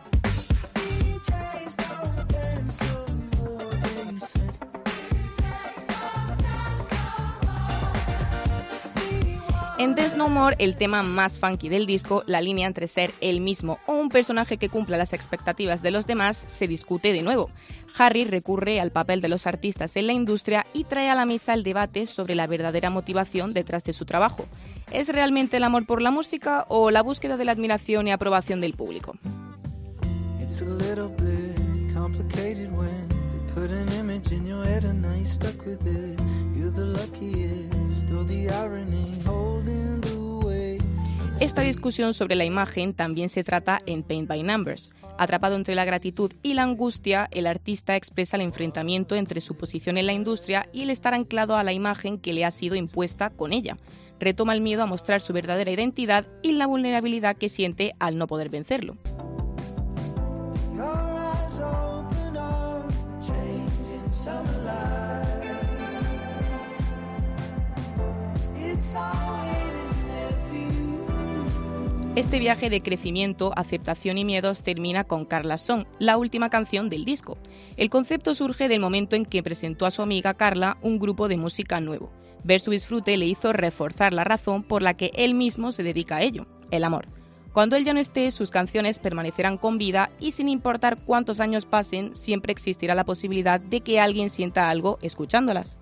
Speaker 4: En There's No More, el tema más funky del disco, la línea entre ser él mismo o un personaje que cumpla las expectativas de los demás se discute de nuevo. Harry recurre al papel de los artistas en la industria y trae a la mesa el debate sobre la verdadera motivación detrás de su trabajo. ¿Es realmente el amor por la música o la búsqueda de la admiración y aprobación del público?
Speaker 10: It's a little bit complicated when they put an image in your head and now you're stuck with it. You're the luckiest, or the irony holding the way.
Speaker 4: Esta discusión sobre la imagen también se trata en Paint by Numbers. Atrapado entre la gratitud y la angustia, el artista expresa el enfrentamiento entre su posición en la industria y el estar anclado a la imagen que le ha sido impuesta con ella. Retoma el miedo a mostrar su verdadera identidad y la vulnerabilidad que siente al no poder vencerlo. Este viaje de crecimiento, aceptación y miedos termina con Carla's Song, la última canción del disco. El concepto surge del momento en que presentó a su amiga Carla un grupo de música nuevo. Ver su disfrute le hizo reforzar la razón por la que él mismo se dedica a ello, el amor. Cuando él ya no esté, sus canciones permanecerán con vida y sin importar cuántos años pasen, siempre existirá la posibilidad de que alguien sienta algo escuchándolas.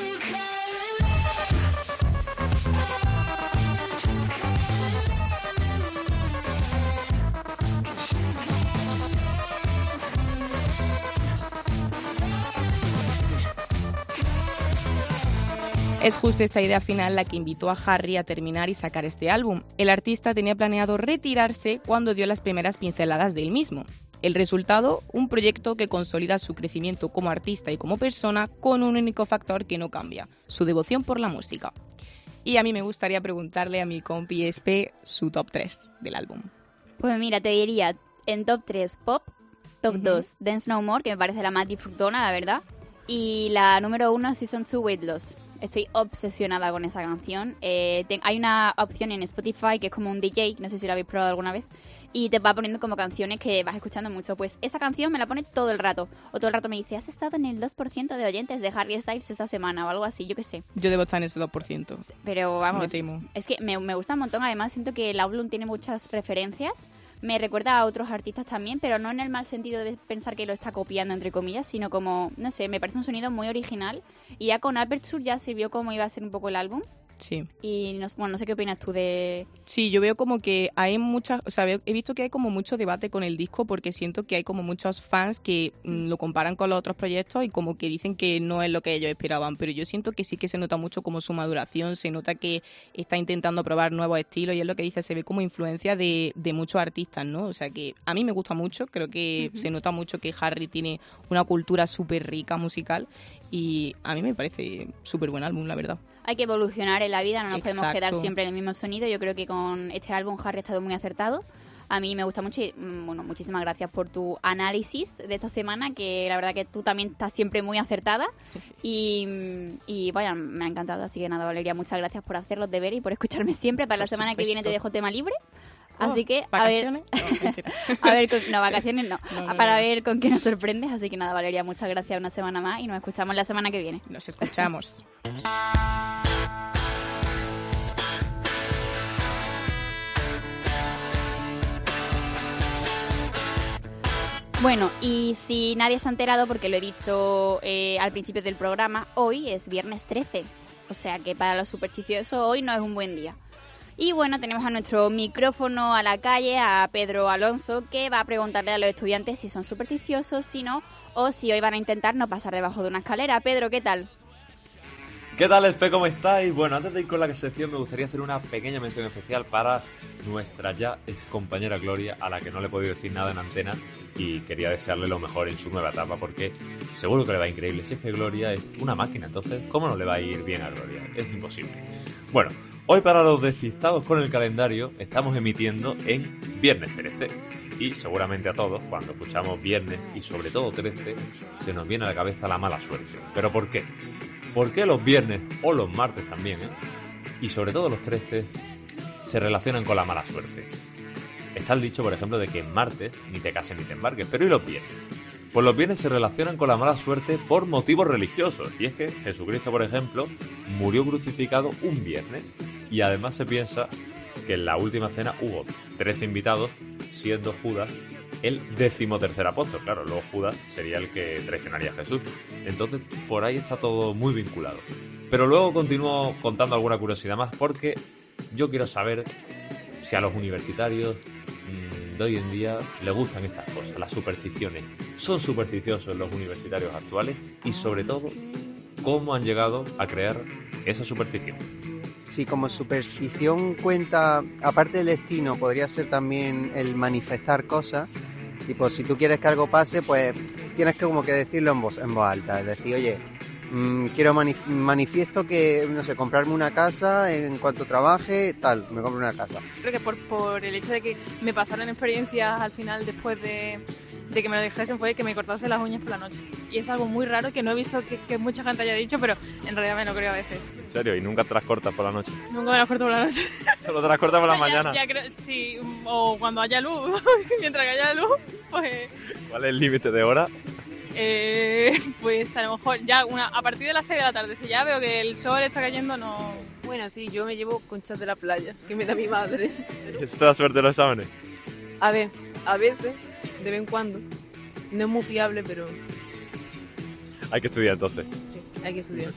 Speaker 4: Es justo esta idea final la que invitó a Harry a terminar y sacar este álbum. El artista tenía planeado retirarse cuando dio las primeras pinceladas del mismo. El resultado, un proyecto que consolida su crecimiento como artista y como persona con un único factor que no cambia, su devoción por la música. Y a mí me gustaría preguntarle a mi compi Espe su top tres del álbum.
Speaker 1: Pues mira, te diría en top tres pop, top uh-huh. dos There's No More, que me parece la más disfrutona, la verdad, y la número uno Season two Weight Loss. Estoy obsesionada con esa canción. Eh, te, hay una opción en Spotify que es como un D J, no sé si lo habéis probado alguna vez, y te va poniendo como canciones que vas escuchando mucho. Pues esa canción me la pone todo el rato. O todo el rato me dice, has estado en el dos por ciento de oyentes de Harry Styles esta semana o algo así, yo qué sé.
Speaker 4: Yo debo estar en ese dos por ciento.
Speaker 1: Pero vamos,
Speaker 4: me temo.
Speaker 1: Es que me, me gusta un montón. Además siento que el álbum tiene muchas referencias. Me recuerda a otros artistas también, pero no en el mal sentido de pensar que lo está copiando, entre comillas, sino como, no sé, me parece un sonido muy original. Y ya con Aperture ya se vio cómo iba a ser un poco el álbum.
Speaker 4: Sí.
Speaker 1: Y no, bueno, no sé qué opinas tú de...
Speaker 4: Sí, yo veo como que hay muchas... O sea, he visto que hay como mucho debate con el disco porque siento que hay como muchos fans que mm, lo comparan con los otros proyectos y como que dicen que no es lo que ellos esperaban, pero yo siento que sí que se nota mucho como su maduración, se nota que está intentando probar nuevos estilos y es lo que dice, se ve como influencia de, de muchos artistas, ¿no? O sea que a mí me gusta mucho, creo que uh-huh. se nota mucho que Harry tiene una cultura súper rica musical y a mí me parece súper buen álbum, la verdad.
Speaker 1: Hay que evolucionar en la vida, no nos
Speaker 4: Exacto.
Speaker 1: podemos quedar siempre en el mismo sonido. Yo creo que con este álbum Harry ha estado muy acertado. A mí me gusta mucho y, bueno, muchísimas gracias por tu análisis de esta semana, que la verdad que tú también estás siempre muy acertada. Y, y vaya, me ha encantado. Así que nada, Valeria, muchas gracias por hacer los deberes y por escucharme siempre. Para por la semana supuesto. que viene te dejo tema libre. Así
Speaker 4: oh,
Speaker 1: que,
Speaker 4: a
Speaker 1: ver,
Speaker 4: no,
Speaker 1: a ver, con, no, vacaciones no,
Speaker 4: no, no
Speaker 1: para
Speaker 4: no.
Speaker 1: ver con qué nos sorprendes. Así que nada, Valeria, muchas gracias una semana más y nos escuchamos la semana que viene.
Speaker 4: Nos escuchamos.
Speaker 1: Bueno, y si nadie se ha enterado, porque lo he dicho eh, al principio del programa, hoy es viernes trece, o sea que para los supersticiosos hoy no es un buen día. Y bueno, tenemos a nuestro micrófono a la calle, a Pedro Alonso, que va a preguntarle a los estudiantes si son supersticiosos, si no, o si hoy van a intentar no pasar debajo de una escalera. Pedro, ¿qué tal?
Speaker 11: ¿Qué tal, Espe? ¿Cómo estáis? Bueno, antes de ir con la sección me gustaría hacer una pequeña mención especial para nuestra ya ex compañera Gloria, a la que no le he podido decir nada en antena y quería desearle lo mejor en su nueva etapa porque seguro que le va increíble. Si es que Gloria es una máquina, entonces ¿cómo no le va a ir bien a Gloria? Es imposible. Bueno, hoy para los despistados con el calendario estamos emitiendo en viernes trece y seguramente a todos cuando escuchamos viernes y sobre todo trece se nos viene a la cabeza la mala suerte. ¿Pero por qué? ¿Por qué los viernes o los martes también, eh? y sobre todo los trece se relacionan con la mala suerte? Está el dicho, por ejemplo, de que en martes ni te cases ni te embarques, pero ¿y los viernes? Pues los viernes se relacionan con la mala suerte por motivos religiosos. Y es que Jesucristo, por ejemplo, murió crucificado un viernes. Y además se piensa que en la última cena hubo trece invitados, siendo Judas el decimotercer apóstol. Claro, luego Judas sería el que traicionaría a Jesús. Entonces, por ahí está todo muy vinculado. Pero luego continúo contando alguna curiosidad más, porque yo quiero saber si a los universitarios mmm, de hoy en día les gustan estas cosas, las supersticiones. ¿Son supersticiosos los universitarios actuales? Y sobre todo, ¿cómo han llegado a crear esa superstición?
Speaker 12: Sí, como superstición cuenta, aparte del destino, podría ser también el manifestar cosas. Tipo, si tú quieres que algo pase, pues tienes que como que decirlo en voz, en voz alta. Es decir, oye, mmm, quiero manif- manifiesto que, no sé, comprarme una casa en cuanto trabaje, tal, me compro una casa.
Speaker 13: Creo que por, por el hecho de que me pasaran experiencias al final después de, de que me lo dijesen fue que me cortase las uñas por la noche. Y es algo muy raro que no he visto que, que mucha gente haya dicho, pero en realidad me lo creo a veces.
Speaker 11: ¿En serio? ¿Y nunca te las cortas por la noche?
Speaker 13: Nunca me las corto por la noche.
Speaker 11: ¿Solo te las cortas por la
Speaker 13: ya,
Speaker 11: mañana?
Speaker 13: Ya creo, sí, o cuando haya luz. Mientras que haya luz, pues...
Speaker 11: ¿Cuál es el límite de hora?
Speaker 13: Eh, pues a lo mejor ya una, a partir de las seis de la tarde, si ya veo que el sol está cayendo, no...
Speaker 14: Bueno, sí, yo me llevo conchas de la playa, que me da mi madre.
Speaker 11: ¿Y eso te da suerte en los exámenes?
Speaker 14: A ver, a veces, de vez en cuando. No es muy fiable, pero...
Speaker 11: Hay que estudiar entonces.
Speaker 14: Sí, hay que estudiar.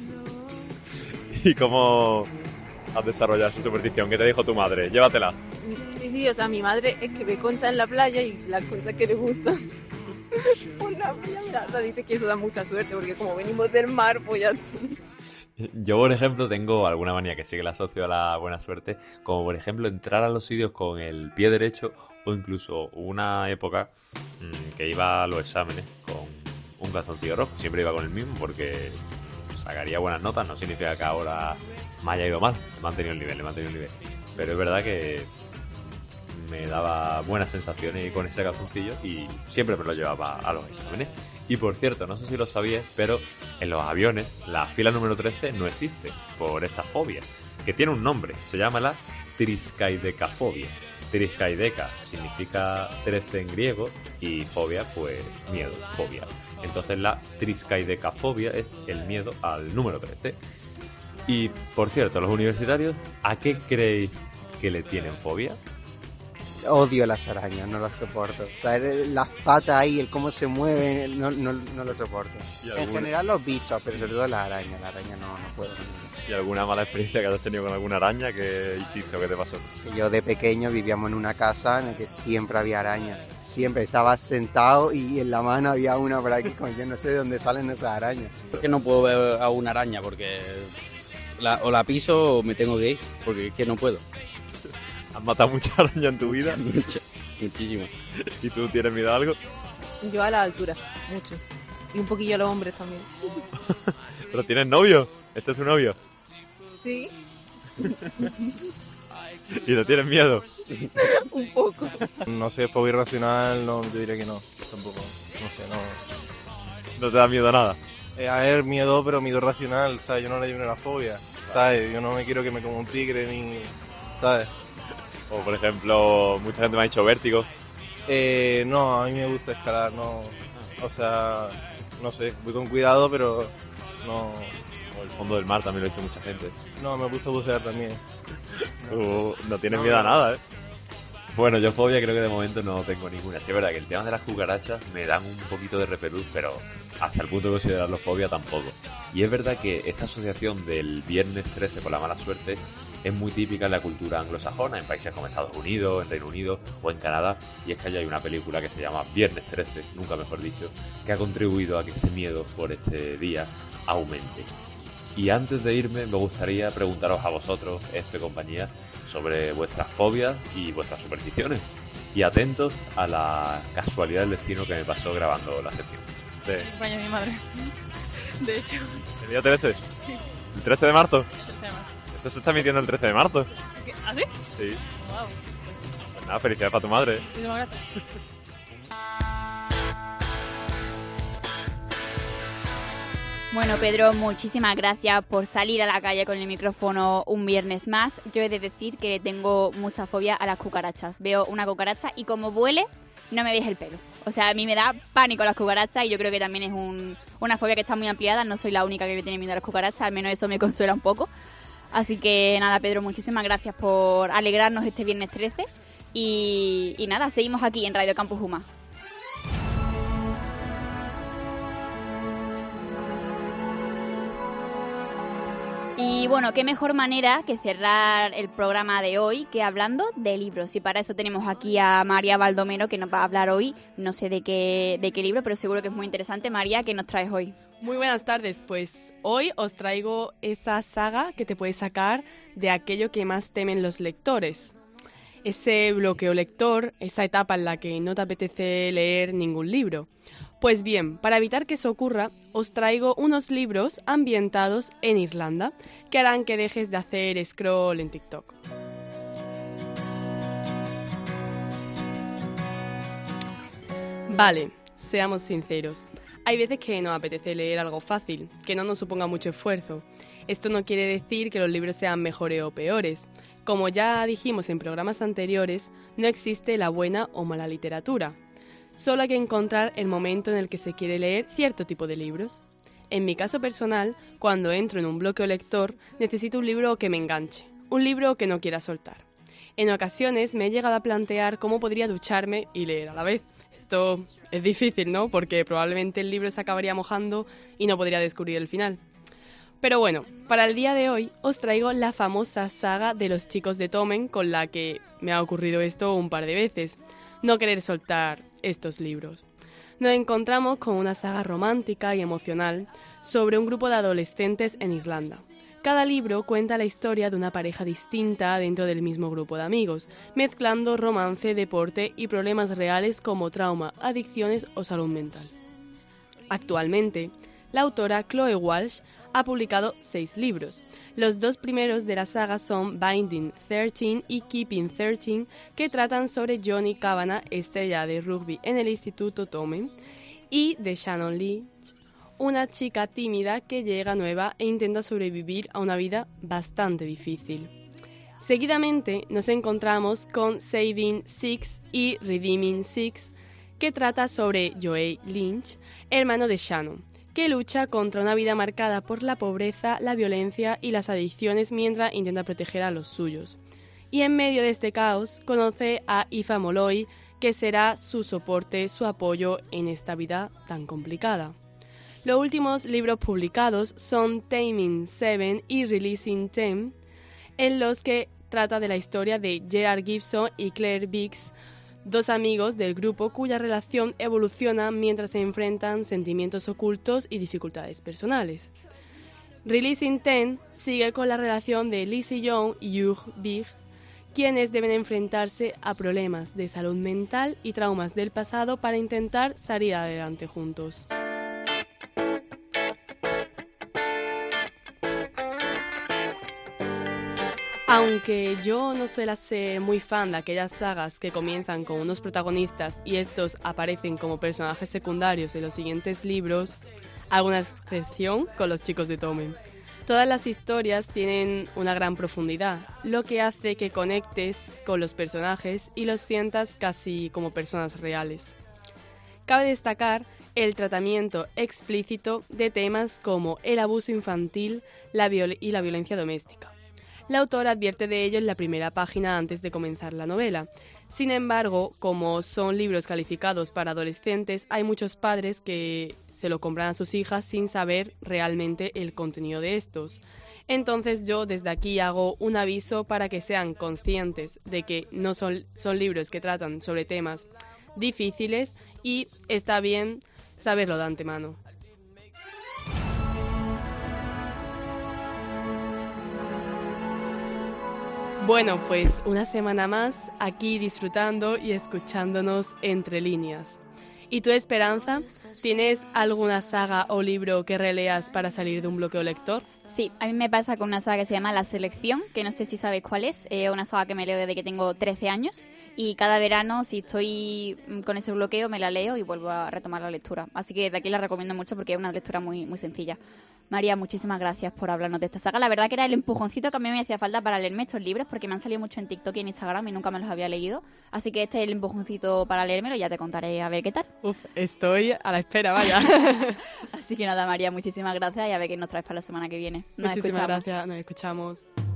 Speaker 11: ¿Y cómo has desarrollado esa superstición? ¿Qué te dijo tu madre? Llévatela.
Speaker 14: Sí, sí, o sea, mi madre es que ve conchas en la playa y las conchas que le gustan. Por la playa, mira, dice que eso da mucha suerte, porque como venimos del mar, pues ya...
Speaker 11: Yo, por ejemplo, tengo alguna manía que sí que la asocio a la buena suerte, como por ejemplo entrar a los sitios con el pie derecho, o incluso una época mmm, que iba a los exámenes con un calzoncillo rojo. Siempre iba con el mismo porque sacaría buenas notas, no significa que ahora me haya ido mal, he mantenido el nivel, he mantenido el nivel. Pero es verdad que me daba buenas sensaciones con ese calzoncillo y siempre me lo llevaba a los exámenes. Y por cierto, no sé si lo sabíais, pero en los aviones la fila número trece no existe por esta fobia, que tiene un nombre, se llama la triskaidekafobia. Triskaideka significa trece en griego y fobia, pues miedo, fobia. Entonces la triskaidekafobia es el miedo al número trece. Y por cierto, los universitarios, ¿a qué creéis que le tienen fobia?
Speaker 12: Odio las arañas, no las soporto. O sea, las patas ahí, el cómo se mueven, no, no, no lo soporto. En general los bichos, pero sobre todo las arañas. La araña no, no puedo.
Speaker 11: ¿Y alguna mala experiencia que hayas tenido con alguna araña? ¿Qué hiciste o qué te pasó?
Speaker 12: Yo de pequeño vivíamos en una casa en la que siempre había arañas. Siempre estaba sentado y en la mano había una por aquí. Yo no sé de dónde salen esas arañas.
Speaker 15: Es que no puedo ver a una araña porque la, o la piso o me tengo que ir, porque es que no puedo.
Speaker 11: ¿Has matado mucha araña en tu vida?
Speaker 15: Mucha, muchísima.
Speaker 11: ¿Y tú tienes miedo a algo?
Speaker 14: Yo a la altura, mucho. Y un poquillo a los hombres también.
Speaker 11: ¿Pero tienes novio? ¿Este es tu novio?
Speaker 14: Sí.
Speaker 11: ¿Y le tienes miedo?
Speaker 14: Un poco.
Speaker 16: No sé, fobia irracional, no, yo diría que no, tampoco. No sé, no...
Speaker 11: ¿No te da miedo a nada?
Speaker 16: Eh, a ver, miedo, pero miedo racional, ¿sabes? Yo no le llevo una fobia, ¿sabes? Yo no me quiero que me coma un tigre ni... ¿sabes?
Speaker 11: O por ejemplo, mucha gente me ha dicho vértigo.
Speaker 16: Eh, no, a mí me gusta escalar, no... O sea, no sé, voy con cuidado, pero no...
Speaker 11: O el fondo del mar también lo dice mucha gente.
Speaker 16: No, me gusta bucear también.
Speaker 11: Tú no tienes
Speaker 16: no,
Speaker 11: miedo a
Speaker 16: no.
Speaker 11: nada, ¿eh? Bueno, yo fobia creo que de momento no tengo ninguna. Sí es verdad que el tema de las cucarachas me dan un poquito de repelús, pero hasta el punto de considerarlo fobia tampoco. Y es verdad que esta asociación del viernes trece con la mala suerte es muy típica en la cultura anglosajona, en países como Estados Unidos, en Reino Unido o en Canadá. Y es que allá hay una película que se llama Viernes trece, nunca mejor dicho, que ha contribuido a que este miedo por este día aumente. Y antes de irme me gustaría preguntaros a vosotros, Espe compañía, sobre vuestras fobias y vuestras supersticiones. Y atentos a la casualidad del destino que me pasó grabando la sección.
Speaker 13: De... Vaya mi madre. De hecho.
Speaker 11: ¿El día trece?
Speaker 13: Sí.
Speaker 11: ¿El trece de marzo?
Speaker 13: trece de marzo.
Speaker 11: Esto se está emitiendo el trece de marzo.
Speaker 13: ¿Qué? ¿Ah, sí?
Speaker 11: Sí.
Speaker 13: Wow.
Speaker 11: Pues nada, felicidades para tu madre.
Speaker 13: Muchísimas gracias.
Speaker 1: Bueno, Pedro, muchísimas gracias por salir a la calle con el micrófono un viernes más. Yo he de decir que tengo mucha fobia a las cucarachas. Veo una cucaracha y como vuele, no me deja el pelo. O sea, a mí me da pánico las cucarachas y yo creo que también es un, una fobia que está muy ampliada. No soy la única que tiene miedo a las cucarachas, al menos eso me consuela un poco. Así que nada, Pedro, muchísimas gracias por alegrarnos este viernes trece. Y, y nada, seguimos aquí en Radio Campus Uma. Y bueno, qué mejor manera que cerrar el programa de hoy que hablando de libros. Y para eso tenemos aquí a María Baldomero, que nos va a hablar hoy, no sé de qué, de qué libro, pero seguro que es muy interesante. María, ¿qué nos traes hoy?
Speaker 5: Muy buenas tardes, pues hoy os traigo esa saga que te puede sacar de aquello que más temen los lectores. Ese bloqueo lector, esa etapa en la que no te apetece leer ningún libro. Pues bien, para evitar que eso ocurra, os traigo unos libros ambientados en Irlanda que harán que dejes de hacer scroll en TikTok. Vale, seamos sinceros. Hay veces que nos apetece leer algo fácil, que no nos suponga mucho esfuerzo. Esto no quiere decir que los libros sean mejores o peores. Como ya dijimos en programas anteriores, no existe la buena o mala literatura. Solo hay que encontrar el momento en el que se quiere leer cierto tipo de libros. En mi caso personal, cuando entro en un bloqueo lector, necesito un libro que me enganche, un libro que no quiera soltar. En ocasiones me he llegado a plantear cómo podría ducharme y leer a la vez. Esto es difícil, ¿no? Porque probablemente el libro se acabaría mojando y no podría descubrir el final. Pero bueno, para el día de hoy os traigo la famosa saga de los chicos de Tomen, con la que me ha ocurrido esto un par de veces. No querer soltar estos libros. Nos encontramos con una saga romántica y emocional sobre un grupo de adolescentes en Irlanda. Cada libro cuenta la historia de una pareja distinta dentro del mismo grupo de amigos, mezclando romance, deporte y problemas reales como trauma, adicciones o salud mental. Actualmente, la autora Chloe Walsh ha publicado seis libros. Los dos primeros de la saga son Binding trece y Keeping trece, que tratan sobre Johnny Kavanagh, estrella de rugby en el Instituto Tomen, y de Shannon Lynch, una chica tímida que llega nueva e intenta sobrevivir a una vida bastante difícil. Seguidamente nos encontramos con Saving Six y Redeeming Six, que trata sobre Joey Lynch, hermano de Shannon, que lucha contra una vida marcada por la pobreza, la violencia y las adicciones mientras intenta proteger a los suyos. Y en medio de este caos conoce a Aoife Molloy, que será su soporte, su apoyo en esta vida tan complicada. Los últimos libros publicados son Taming Seven y Releasing Ten, en los que trata de la historia de Gerard Gibson y Claire Biggs, dos amigos del grupo cuya relación evoluciona mientras se enfrentan sentimientos ocultos y dificultades personales. Releasing Ten sigue con la relación de Lizzie Young y Hugh Biggs, quienes deben enfrentarse a problemas de salud mental y traumas del pasado para intentar salir adelante juntos. Aunque yo no suelo ser muy fan de aquellas sagas que comienzan con unos protagonistas y estos aparecen como personajes secundarios en los siguientes libros, hago una excepción con los chicos de Tomen. Todas las historias tienen una gran profundidad, lo que hace que conectes con los personajes y los sientas casi como personas reales. Cabe destacar el tratamiento explícito de temas como el abuso infantil la viol- y la violencia doméstica. La autora advierte de ello en la primera página antes de comenzar la novela. Sin embargo, como son libros calificados para adolescentes, hay muchos padres que se lo compran a sus hijas sin saber realmente el contenido de estos. Entonces yo desde aquí hago un aviso para que sean conscientes de que no son, son libros que tratan sobre temas difíciles y está bien saberlo de antemano. Bueno, pues una semana más aquí disfrutando y escuchándonos entre líneas. ¿Y tú, Esperanza? ¿Tienes alguna saga o libro que releas para salir de un bloqueo lector?
Speaker 1: Sí, a mí me pasa con una saga que se llama La Selección, que no sé si sabéis cuál es. Es eh, una saga que me leo desde que tengo trece años y cada verano, si estoy con ese bloqueo, me la leo y vuelvo a retomar la lectura. Así que de aquí la recomiendo mucho porque es una lectura muy, muy sencilla. María, muchísimas gracias por hablarnos de esta saga. La verdad que era el empujoncito que a mí me hacía falta para leerme estos libros porque me han salido mucho en TikTok y en Instagram y nunca me los había leído. Así que este es el empujoncito para leérmelo y ya te contaré a ver qué tal.
Speaker 5: Uf, estoy a la espera, vaya.
Speaker 1: Así que nada, María, muchísimas gracias y a ver qué nos traes para la semana que viene. Nos
Speaker 5: Muchísimas
Speaker 1: escuchamos.
Speaker 5: gracias, nos escuchamos.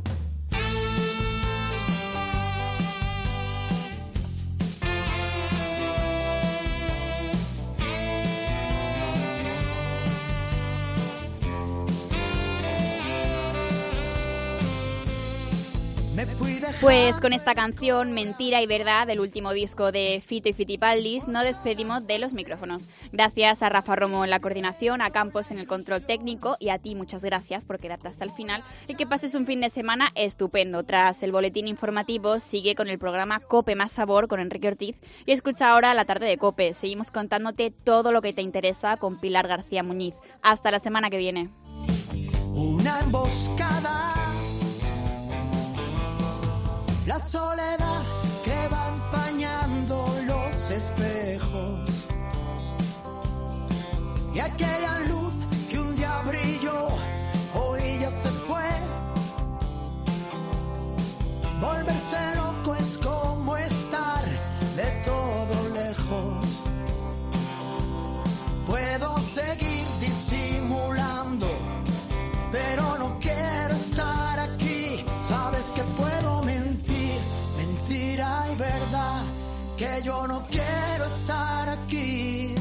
Speaker 1: Pues con esta canción, Mentira y Verdad, del último disco de Fito y Fitipaldis, nos despedimos de los micrófonos. Gracias a Rafa Romo en la coordinación, a Campos en el control técnico y a ti muchas gracias por quedarte hasta el final y que pases un fin de semana estupendo. Tras el boletín informativo, sigue con el programa COPE Más Sabor con Enrique Ortiz y escucha ahora La Tarde de COPE. Seguimos contándote todo lo que te interesa con Pilar García Muñiz. Hasta la semana que viene.
Speaker 17: Una emboscada, la soledad que va empañando los espejos y aquella luz que un día brilló, hoy ya se fue. Volverse loco es como estar de todo lejos. Puedo seguir disimulando, pero no quiero estar aquí. Sabes que puedo mentir, mentira y verdad, que yo no quiero estar aquí.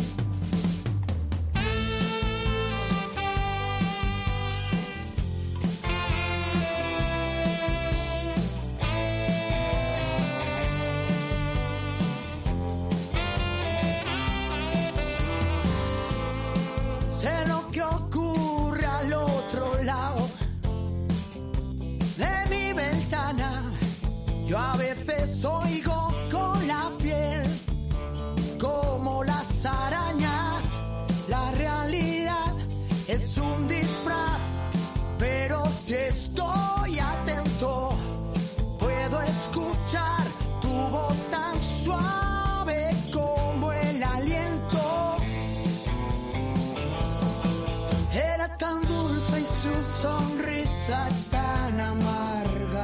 Speaker 17: Sé lo que ocurre al otro lado de mi ventana. Yo a veces oigo con la piel como las arañas. La realidad es un disfraz, pero si estoy atento puedo escuchar tu voz tan suave como el aliento. Era tan dulce y su sonrisa tan amarga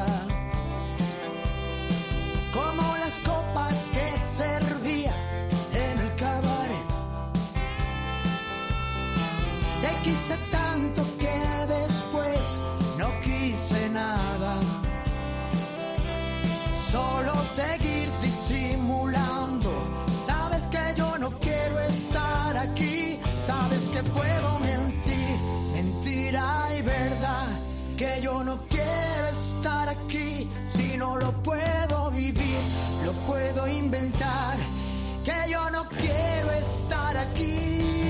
Speaker 17: como las copas que servía en el cabaret. Te quise tanto que después no quise nada, solo seguir disimulando. Sabes que yo no quiero estar aquí, sabes que puedo mentir, mentira y verdad, que yo no quiero estar aquí. Si no lo puedo vivir, lo puedo inventar, que yo no quiero estar aquí.